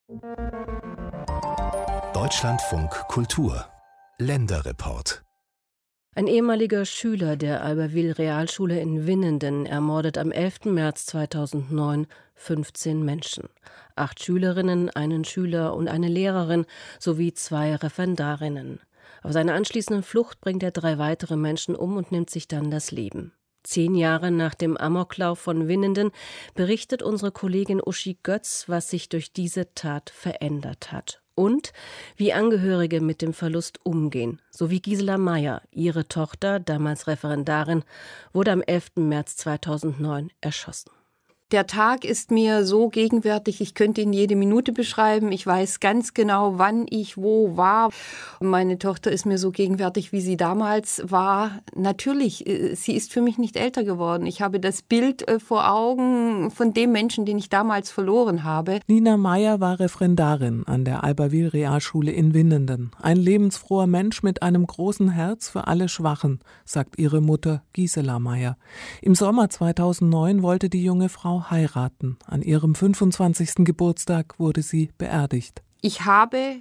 Deutschlandfunk Kultur Länderreport. Ein ehemaliger Schüler der Albertville-Realschule in Winnenden ermordet am 11. März 2009 15 Menschen. 8 Schülerinnen, einen Schüler und eine Lehrerin sowie 2 Referendarinnen. Auf seiner anschließenden Flucht bringt er 3 weitere Menschen um und nimmt sich dann das Leben. 10 Jahre nach dem Amoklauf von Winnenden berichtet unsere Kollegin Uschi Götz, was sich durch diese Tat verändert hat. Und wie Angehörige mit dem Verlust umgehen. So wie Gisela Meyer, ihre Tochter, damals Referendarin, wurde am 11. März 2009 erschossen. Der Tag ist mir so gegenwärtig, ich könnte ihn jede Minute beschreiben. Ich weiß ganz genau, wann ich wo war. Meine Tochter ist mir so gegenwärtig, wie sie damals war. Natürlich, sie ist für mich nicht älter geworden. Ich habe das Bild vor Augen von dem Menschen, den ich damals verloren habe. Nina Meyer war Referendarin an der Albertville-Realschule in Winnenden. Ein lebensfroher Mensch mit einem großen Herz für alle Schwachen, sagt ihre Mutter Gisela Meyer. Im Sommer 2009 wollte die junge Frau heiraten. An ihrem 25. Geburtstag wurde sie beerdigt. Ich habe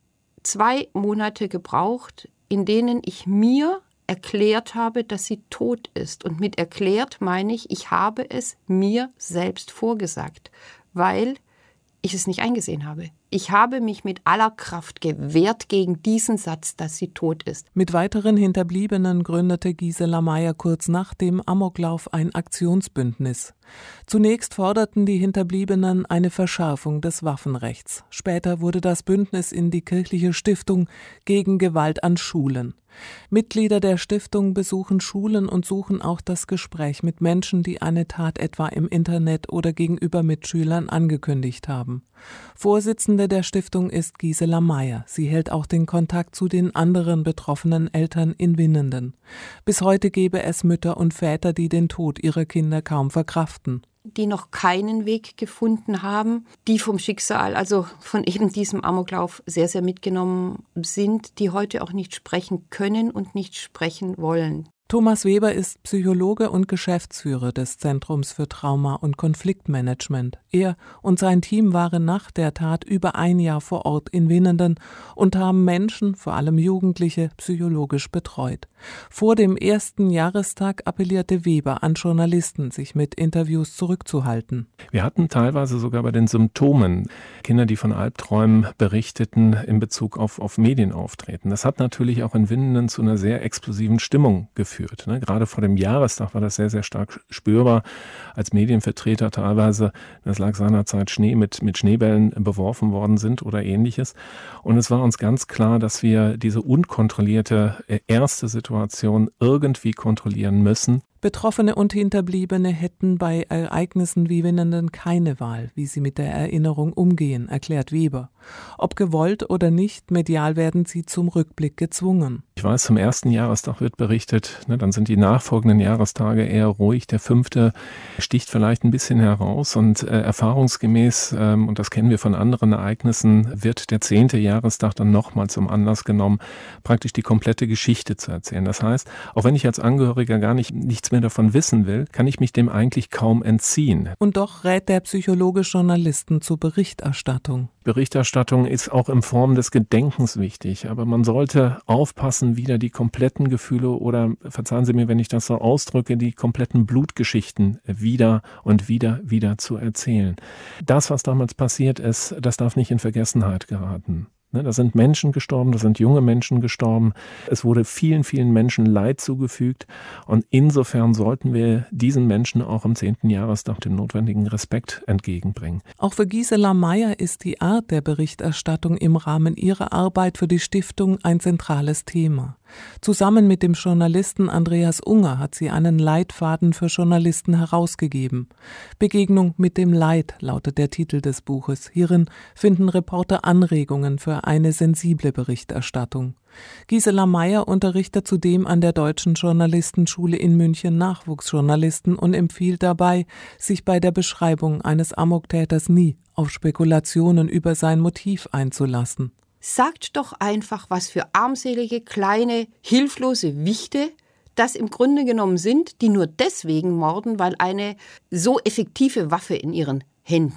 2 Monate gebraucht, in denen ich mir erklärt habe, dass sie tot ist. Und mit erklärt meine ich habe es mir selbst vorgesagt, weil ich es nicht eingesehen habe. Ich habe mich mit aller Kraft gewehrt gegen diesen Satz, dass sie tot ist. Mit weiteren Hinterbliebenen gründete Gisela Meyer kurz nach dem Amoklauf ein Aktionsbündnis. Zunächst forderten die Hinterbliebenen eine Verschärfung des Waffenrechts. Später wurde das Bündnis in die kirchliche Stiftung gegen Gewalt an Schulen. Mitglieder der Stiftung besuchen Schulen und suchen auch das Gespräch mit Menschen, die eine Tat etwa im Internet oder gegenüber Mitschülern angekündigt haben. Vorsitzende der Stiftung ist Gisela Meyer. Sie hält auch den Kontakt zu den anderen betroffenen Eltern in Winnenden. Bis heute gebe es Mütter und Väter, die den Tod ihrer Kinder kaum verkraften. Die noch keinen Weg gefunden haben, die vom Schicksal, also von eben diesem Amoklauf sehr, sehr mitgenommen sind, die heute auch nicht sprechen können und nicht sprechen wollen. Thomas Weber ist Psychologe und Geschäftsführer des Zentrums für Trauma- und Konfliktmanagement. Er und sein Team waren nach der Tat über ein Jahr vor Ort in Winnenden und haben Menschen, vor allem Jugendliche, psychologisch betreut. Vor dem 1. Jahrestag appellierte Weber an Journalisten, sich mit Interviews zurückzuhalten. Wir hatten teilweise sogar bei den Symptomen Kinder, die von Albträumen berichteten in Bezug auf Medienauftreten. Das hat natürlich auch in Winnenden zu einer sehr explosiven Stimmung geführt. Gerade vor dem Jahrestag war das sehr, sehr stark spürbar, als Medienvertreter teilweise, das lag seinerzeit Schnee mit Schneebällen beworfen worden sind oder ähnliches. Und es war uns ganz klar, dass wir diese unkontrollierte erste Situation irgendwie kontrollieren müssen. Betroffene und Hinterbliebene hätten bei Ereignissen wie Winnenden keine Wahl, wie sie mit der Erinnerung umgehen, erklärt Weber. Ob gewollt oder nicht, medial werden sie zum Rückblick gezwungen. Ich weiß, zum 1. Jahrestag wird berichtet, dann sind die nachfolgenden Jahrestage eher ruhig. Der 5. sticht vielleicht ein bisschen heraus und erfahrungsgemäß, und das kennen wir von anderen Ereignissen, wird der 10. Jahrestag dann nochmal zum Anlass genommen, praktisch die komplette Geschichte zu erzählen. Das heißt, auch wenn ich als Angehöriger gar nichts mehr davon wissen will, kann ich mich dem eigentlich kaum entziehen. Und doch rät der Psychologe Journalisten zur Berichterstattung. Berichterstattung ist auch in Form des Gedenkens wichtig, aber man sollte aufpassen, wieder die kompletten Gefühle oder, verzeihen Sie mir, wenn ich das so ausdrücke, die kompletten Blutgeschichten wieder und wieder zu erzählen. Das, was damals passiert ist, das darf nicht in Vergessenheit geraten. Da sind Menschen gestorben, da sind junge Menschen gestorben. Es wurde vielen, vielen Menschen Leid zugefügt. Und insofern sollten wir diesen Menschen auch am 10. Jahrestag den notwendigen Respekt entgegenbringen. Auch für Gisela Meyer ist die Art der Berichterstattung im Rahmen ihrer Arbeit für die Stiftung ein zentrales Thema. Zusammen mit dem Journalisten Andreas Unger hat sie einen Leitfaden für Journalisten herausgegeben. Begegnung mit dem Leid lautet der Titel des Buches. Hierin finden Reporter Anregungen für eine sensible Berichterstattung. Gisela Meyer unterrichtet zudem an der Deutschen Journalistenschule in München Nachwuchsjournalisten und empfiehlt dabei, sich bei der Beschreibung eines Amoktäters nie auf Spekulationen über sein Motiv einzulassen. Sagt doch einfach, was für armselige, kleine, hilflose Wichte das im Grunde genommen sind, die nur deswegen morden, weil eine so effektive Waffe in ihren Händen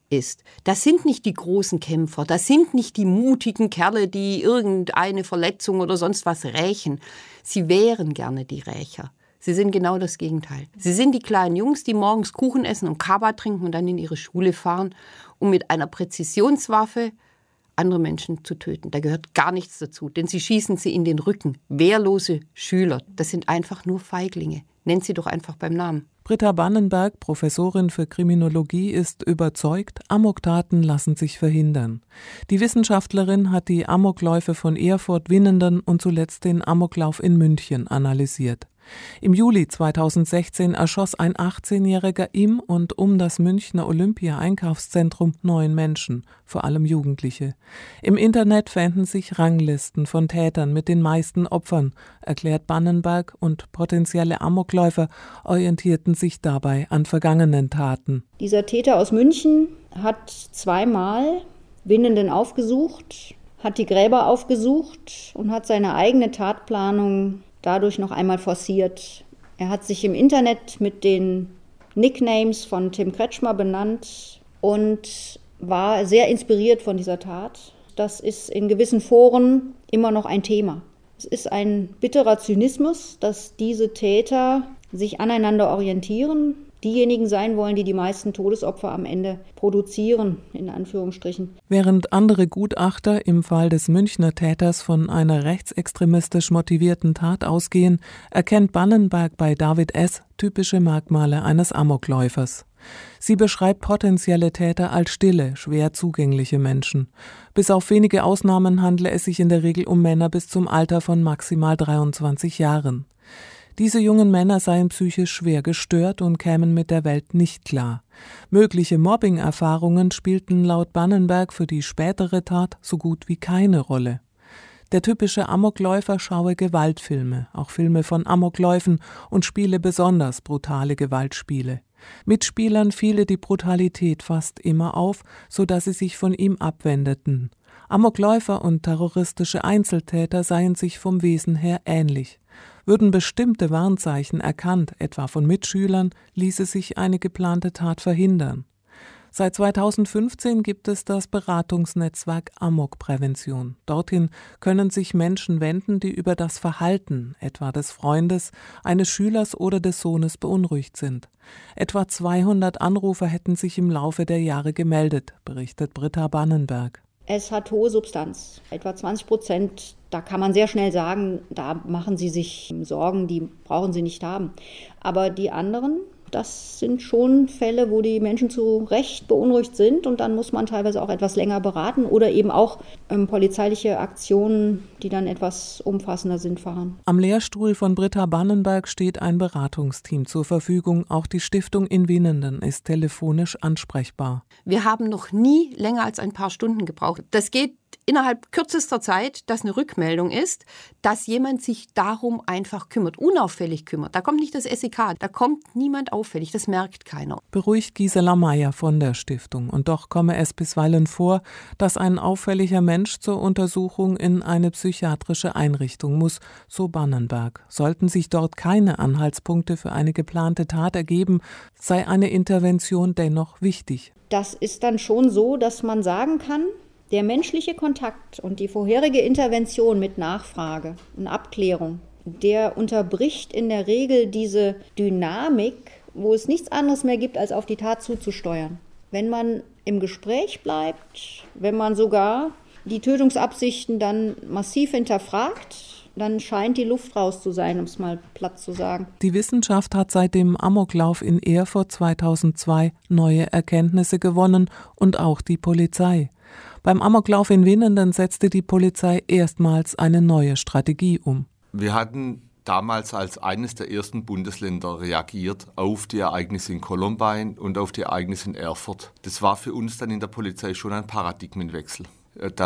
ist. Das sind nicht die großen Kämpfer, das sind nicht die mutigen Kerle, die irgendeine Verletzung oder sonst was rächen. Sie wären gerne die Rächer. Sie sind genau das Gegenteil. Sie sind die kleinen Jungs, die morgens Kuchen essen und Kaba trinken und dann in ihre Schule fahren, um mit einer Präzisionswaffe andere Menschen zu töten. Da gehört gar nichts dazu, denn sie schießen sie in den Rücken. Wehrlose Schüler, das sind einfach nur Feiglinge. Nennt sie doch einfach beim Namen. Britta Bannenberg, Professorin für Kriminologie, ist überzeugt, Amoktaten lassen sich verhindern. Die Wissenschaftlerin hat die Amokläufe von Erfurt, Winnenden und zuletzt den Amoklauf in München analysiert. Im Juli 2016 erschoss ein 18-Jähriger im und um das Münchner Olympia-Einkaufszentrum 9 Menschen, vor allem Jugendliche. Im Internet fänden sich Ranglisten von Tätern mit den meisten Opfern, erklärt Bannenberg, und potenzielle Amokläufer orientierten sich dabei an vergangenen Taten. Dieser Täter aus München hat 2-mal Winnenden aufgesucht, hat die Gräber aufgesucht und hat seine eigene Tatplanung dadurch noch einmal forciert. Er hat sich im Internet mit den Nicknames von Tim Kretschmer benannt und war sehr inspiriert von dieser Tat. Das ist in gewissen Foren immer noch ein Thema. Es ist ein bitterer Zynismus, dass diese Täter sich aneinander orientieren, diejenigen sein wollen, die die meisten Todesopfer am Ende produzieren, in Anführungsstrichen. Während andere Gutachter im Fall des Münchner Täters von einer rechtsextremistisch motivierten Tat ausgehen, erkennt Bannenberg bei David S. typische Merkmale eines Amokläufers. Sie beschreibt potenzielle Täter als stille, schwer zugängliche Menschen. Bis auf wenige Ausnahmen handle es sich in der Regel um Männer bis zum Alter von maximal 23 Jahren. Diese jungen Männer seien psychisch schwer gestört und kämen mit der Welt nicht klar. Mögliche Mobbing-Erfahrungen spielten laut Bannenberg für die spätere Tat so gut wie keine Rolle. Der typische Amokläufer schaue Gewaltfilme, auch Filme von Amokläufen, und spiele besonders brutale Gewaltspiele. Mitspielern fiele die Brutalität fast immer auf, sodass sie sich von ihm abwendeten. Amokläufer und terroristische Einzeltäter seien sich vom Wesen her ähnlich. Würden bestimmte Warnzeichen erkannt, etwa von Mitschülern, ließe sich eine geplante Tat verhindern. Seit 2015 gibt es das Beratungsnetzwerk Amokprävention. Dorthin können sich Menschen wenden, die über das Verhalten, etwa des Freundes, eines Schülers oder des Sohnes, beunruhigt sind. Etwa 200 Anrufer hätten sich im Laufe der Jahre gemeldet, berichtet Britta Bannenberg. Es hat hohe Substanz, etwa 20%. Da kann man sehr schnell sagen, da machen Sie sich Sorgen, die brauchen Sie nicht haben. Aber die anderen, das sind schon Fälle, wo die Menschen zu Recht beunruhigt sind, und dann muss man teilweise auch etwas länger beraten oder eben auch polizeiliche Aktionen, die dann etwas umfassender sind, fahren. Am Lehrstuhl von Britta Bannenberg steht ein Beratungsteam zur Verfügung. Auch die Stiftung in Winnenden ist telefonisch ansprechbar. Wir haben noch nie länger als ein paar Stunden gebraucht. Das geht innerhalb kürzester Zeit, dass eine Rückmeldung ist, dass jemand sich darum einfach kümmert, unauffällig kümmert. Da kommt nicht das SEK, da kommt niemand auffällig, das merkt keiner. Beruhigt Gisela Meyer von der Stiftung. Und doch komme es bisweilen vor, dass ein auffälliger Mensch zur Untersuchung in eine psychiatrische Einrichtung muss, so Bannenberg. Sollten sich dort keine Anhaltspunkte für eine geplante Tat ergeben, sei eine Intervention dennoch wichtig. Das ist dann schon so, dass man sagen kann, der menschliche Kontakt und die vorherige Intervention mit Nachfrage und Abklärung, der unterbricht in der Regel diese Dynamik, wo es nichts anderes mehr gibt, als auf die Tat zuzusteuern. Wenn man im Gespräch bleibt, wenn man sogar die Tötungsabsichten dann massiv hinterfragt, dann scheint die Luft raus zu sein, um es mal platt zu sagen. Die Wissenschaft hat seit dem Amoklauf in Erfurt 2002 neue Erkenntnisse gewonnen, und auch die Polizei. Beim Amoklauf in Winnenden setzte die Polizei erstmals eine neue Strategie um. Wir hatten damals als eines der ersten Bundesländer reagiert auf die Ereignisse in Columbine und auf die Ereignisse in Erfurt. Das war für uns dann in der Polizei schon ein Paradigmenwechsel, dass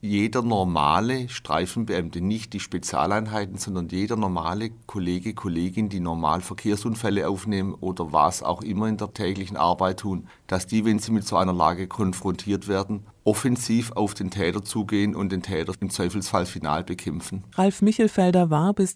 jeder normale Streifenbeamte, nicht die Spezialeinheiten, sondern jeder normale Kollege, Kollegin, die normal Verkehrsunfälle aufnehmen oder was auch immer in der täglichen Arbeit tun, dass die, wenn sie mit so einer Lage konfrontiert werden, offensiv auf den Täter zugehen und den Täter im Zweifelsfall final bekämpfen. Ralf Michelfelder war bis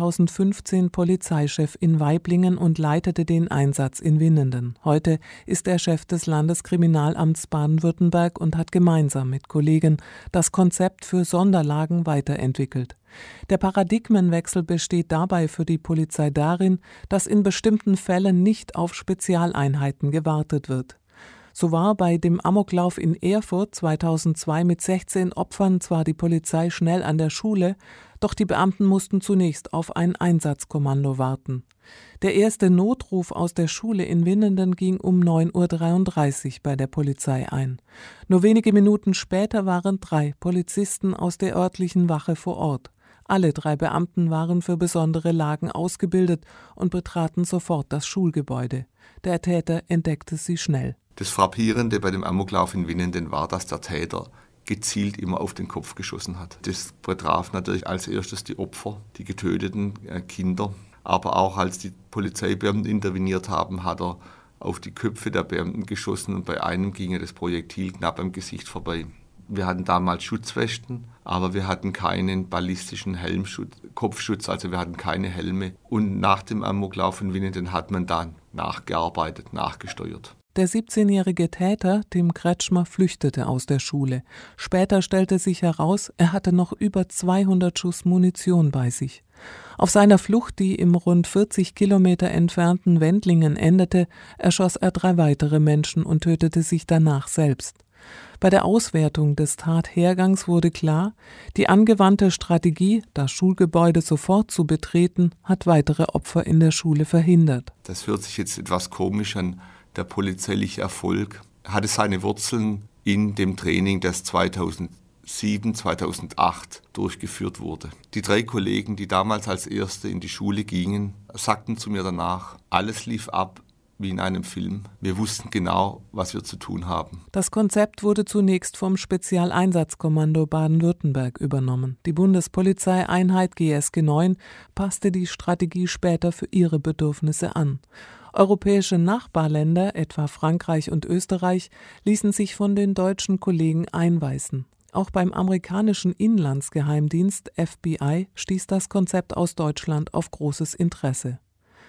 2015 Polizeichef in Waiblingen und leitete den Einsatz in Winnenden. Heute ist er Chef des Landeskriminalamts Baden-Württemberg und hat gemeinsam mit Kollegen das Konzept für Sonderlagen weiterentwickelt. Der Paradigmenwechsel besteht dabei für die Polizei darin, dass in bestimmten Fällen nicht auf Spezialeinheiten gewartet wird. So war bei dem Amoklauf in Erfurt 2002 mit 16 Opfern zwar die Polizei schnell an der Schule, doch die Beamten mussten zunächst auf ein Einsatzkommando warten. Der erste Notruf aus der Schule in Winnenden ging um 9:33 Uhr bei der Polizei ein. Nur wenige Minuten später waren 3 Polizisten aus der örtlichen Wache vor Ort. Alle 3 Beamten waren für besondere Lagen ausgebildet und betraten sofort das Schulgebäude. Der Täter entdeckte sie schnell. Das Frappierende bei dem Amoklauf in Winnenden war, dass der Täter gezielt immer auf den Kopf geschossen hat. Das betraf natürlich als erstes die Opfer, die getöteten Kinder. Aber auch als die Polizeibeamten interveniert haben, hat er auf die Köpfe der Beamten geschossen und bei einem ging das Projektil knapp am Gesicht vorbei. Wir hatten damals Schutzwesten, aber wir hatten keinen ballistischen Kopfschutz, also wir hatten keine Helme. Und nach dem Amoklauf in Winnenden hat man dann nachgearbeitet, nachgesteuert. Der 17-jährige Täter, Tim Kretschmer, flüchtete aus der Schule. Später stellte sich heraus, er hatte noch über 200 Schuss Munition bei sich. Auf seiner Flucht, die im rund 40 Kilometer entfernten Wendlingen endete, erschoss er 3 weitere Menschen und tötete sich danach selbst. Bei der Auswertung des Tathergangs wurde klar, die angewandte Strategie, das Schulgebäude sofort zu betreten, hat weitere Opfer in der Schule verhindert. Das hört sich jetzt etwas komisch an. Der polizeiliche Erfolg hatte seine Wurzeln in dem Training, das 2007, 2008 durchgeführt wurde. Die 3 Kollegen, die damals als Erste in die Schule gingen, sagten zu mir danach, alles lief ab wie in einem Film. Wir wussten genau, was wir zu tun haben. Das Konzept wurde zunächst vom Spezialeinsatzkommando Baden-Württemberg übernommen. Die Bundespolizeieinheit GSG 9 passte die Strategie später für ihre Bedürfnisse an. Europäische Nachbarländer, etwa Frankreich und Österreich, ließen sich von den deutschen Kollegen einweisen. Auch beim amerikanischen Inlandsgeheimdienst FBI stieß das Konzept aus Deutschland auf großes Interesse.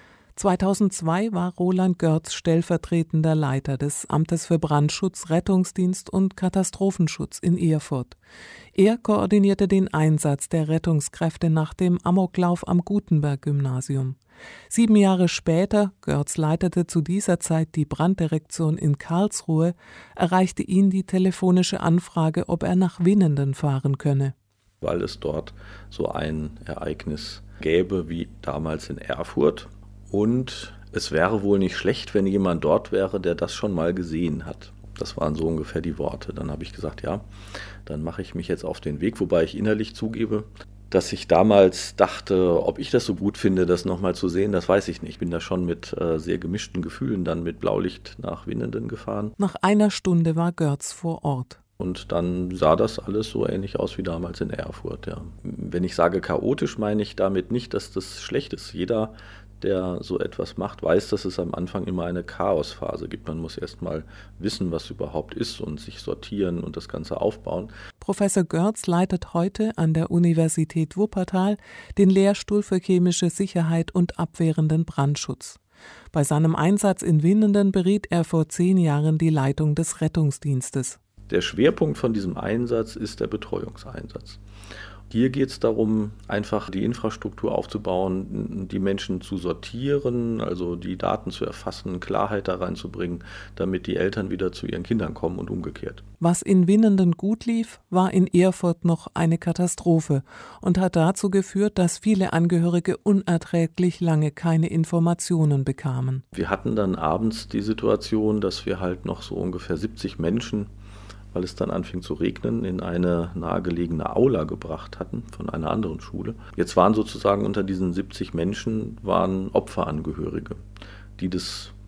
2002 war Roland Görz stellvertretender Leiter des Amtes für Brandschutz, Rettungsdienst und Katastrophenschutz in Erfurt. Er koordinierte den Einsatz der Rettungskräfte nach dem Amoklauf am Gutenberg-Gymnasium. 7 Jahre später, Görz leitete zu dieser Zeit die Branddirektion in Karlsruhe, erreichte ihn die telefonische Anfrage, ob er nach Winnenden fahren könne. Weil es dort so ein Ereignis gäbe wie damals in Erfurt. Und es wäre wohl nicht schlecht, wenn jemand dort wäre, der das schon mal gesehen hat. Das waren so ungefähr die Worte. Dann habe ich gesagt, ja, dann mache ich mich jetzt auf den Weg, wobei ich innerlich zugebe, dass ich damals dachte, ob ich das so gut finde, das nochmal zu sehen, das weiß ich nicht. Ich bin da schon mit sehr gemischten Gefühlen dann mit Blaulicht nach Winnenden gefahren. Nach einer Stunde war Görz vor Ort. Und dann sah das alles so ähnlich aus wie damals in Erfurt. Ja. Wenn ich sage chaotisch, meine ich damit nicht, dass das schlecht ist. Jeder, der so etwas macht, weiß, dass es am Anfang immer eine Chaosphase gibt. Man muss erst mal wissen, was überhaupt ist und sich sortieren und das Ganze aufbauen. Professor Görz leitet heute an der Universität Wuppertal den Lehrstuhl für chemische Sicherheit und abwehrenden Brandschutz. Bei seinem Einsatz in Winnenden beriet er vor 10 Jahren die Leitung des Rettungsdienstes. Der Schwerpunkt von diesem Einsatz ist der Betreuungseinsatz. Hier geht es darum, einfach die Infrastruktur aufzubauen, die Menschen zu sortieren, also die Daten zu erfassen, Klarheit da reinzubringen, damit die Eltern wieder zu ihren Kindern kommen und umgekehrt. Was in Winnenden gut lief, war in Erfurt noch eine Katastrophe und hat dazu geführt, dass viele Angehörige unerträglich lange keine Informationen bekamen. Wir hatten dann abends die Situation, dass wir halt noch so ungefähr 70 Menschen, weil es dann anfing zu regnen, in eine nahegelegene Aula gebracht hatten von einer anderen Schule. Jetzt waren sozusagen unter diesen 70 Menschen waren Opferangehörige, die das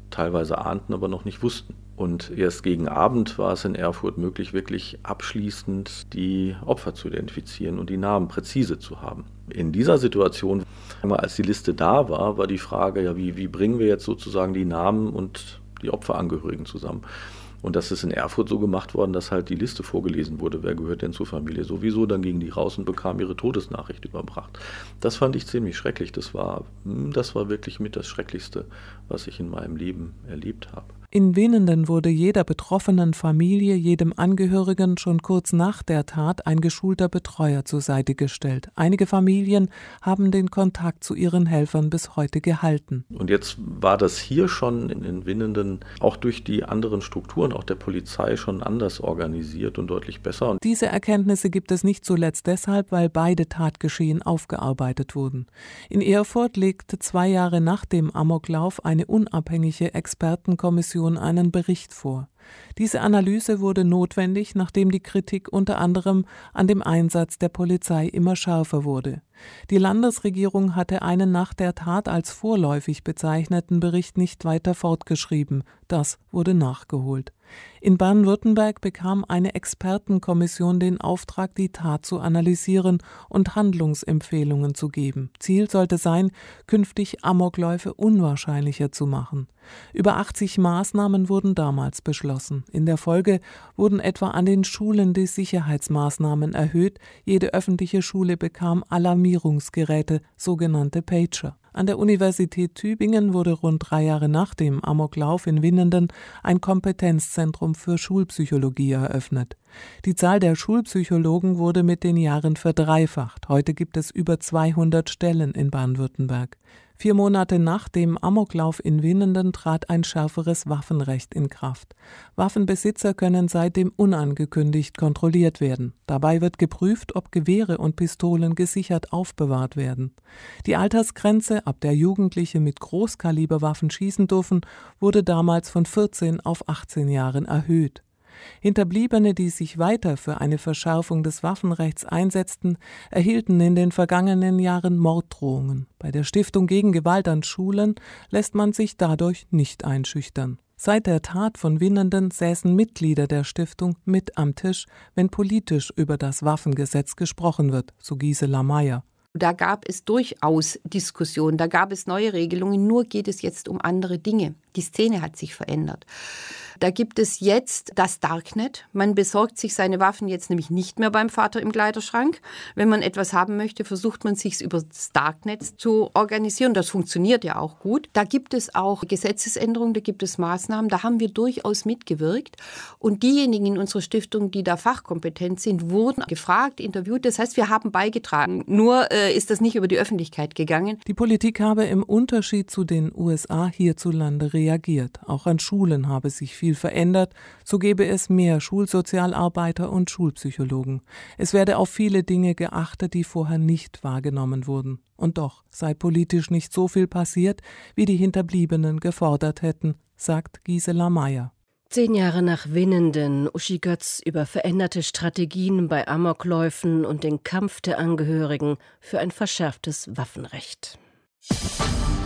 teilweise ahnten, aber noch nicht wussten. Und erst gegen Abend war es in Erfurt möglich, wirklich abschließend die Opfer zu identifizieren und die Namen präzise zu haben. In dieser Situation, als die Liste da war, war die Frage, ja, wie bringen wir jetzt sozusagen die Namen und die Opferangehörigen zusammen? Und das ist in Erfurt so gemacht worden, dass halt die Liste vorgelesen wurde, wer gehört denn zur Familie sowieso, dann gingen die raus und bekamen ihre Todesnachricht überbracht. Das fand ich ziemlich schrecklich. Das war wirklich mit das Schrecklichste, was ich in meinem Leben erlebt habe. In Winnenden wurde jeder betroffenen Familie, jedem Angehörigen schon kurz nach der Tat ein geschulter Betreuer zur Seite gestellt. Einige Familien haben den Kontakt zu ihren Helfern bis heute gehalten. Und jetzt war das hier schon in Winnenden auch durch die anderen Strukturen, auch der Polizei, schon anders organisiert und deutlich besser. Und diese Erkenntnisse gibt es nicht zuletzt deshalb, weil beide Tatgeschehen aufgearbeitet wurden. In Erfurt legte 2 Jahre nach dem Amoklauf eine unabhängige Expertenkommission einen Bericht vor. Diese Analyse wurde notwendig, nachdem die Kritik unter anderem an dem Einsatz der Polizei immer schärfer wurde. Die Landesregierung hatte einen nach der Tat als vorläufig bezeichneten Bericht nicht weiter fortgeschrieben. Das wurde nachgeholt. In Baden-Württemberg bekam eine Expertenkommission den Auftrag, die Tat zu analysieren und Handlungsempfehlungen zu geben. Ziel sollte sein, künftig Amokläufe unwahrscheinlicher zu machen. Über 80 Maßnahmen wurden damals beschlossen. In der Folge wurden etwa an den Schulen die Sicherheitsmaßnahmen erhöht. Jede öffentliche Schule bekam Alarmierungsgeräte, sogenannte Pager. An der Universität Tübingen wurde rund 3 Jahre nach dem Amoklauf in Winnenden ein Kompetenzzentrum für Schulpsychologie eröffnet. Die Zahl der Schulpsychologen wurde mit den Jahren verdreifacht. Heute gibt es über 200 Stellen in Baden-Württemberg. 4 Monate nach dem Amoklauf in Winnenden trat ein schärferes Waffenrecht in Kraft. Waffenbesitzer können seitdem unangekündigt kontrolliert werden. Dabei wird geprüft, ob Gewehre und Pistolen gesichert aufbewahrt werden. Die Altersgrenze, ab der Jugendliche mit Großkaliberwaffen schießen dürfen, wurde damals von 14 auf 18 Jahren erhöht. Hinterbliebene, die sich weiter für eine Verschärfung des Waffenrechts einsetzten, erhielten in den vergangenen Jahren Morddrohungen. Bei der Stiftung gegen Gewalt an Schulen lässt man sich dadurch nicht einschüchtern. Seit der Tat von Winnenden säßen Mitglieder der Stiftung mit am Tisch, wenn politisch über das Waffengesetz gesprochen wird, so Gisela Mayer. Da gab es durchaus Diskussionen, da gab es neue Regelungen, nur geht es jetzt um andere Dinge. Die Szene hat sich verändert. Da gibt es jetzt das Darknet. Man besorgt sich seine Waffen jetzt nämlich nicht mehr beim Vater im Kleiderschrank. Wenn man etwas haben möchte, versucht man sich über das Darknet zu organisieren. Das funktioniert ja auch gut. Da gibt es auch Gesetzesänderungen, da gibt es Maßnahmen. Da haben wir durchaus mitgewirkt. Und diejenigen in unserer Stiftung, die da fachkompetent sind, wurden gefragt, interviewt. Das heißt, wir haben beigetragen. Nur ist das nicht über die Öffentlichkeit gegangen. Die Politik habe im Unterschied zu den USA hierzulande reagiert. Auch an Schulen habe sich viel verändert, so gebe es mehr Schulsozialarbeiter und Schulpsychologen. Es werde auf viele Dinge geachtet, die vorher nicht wahrgenommen wurden. Und doch sei politisch nicht so viel passiert, wie die Hinterbliebenen gefordert hätten, sagt Gisela Mayer. 10 Jahre nach Winnenden, Uschi Götz über veränderte Strategien bei Amokläufen und den Kampf der Angehörigen für ein verschärftes Waffenrecht.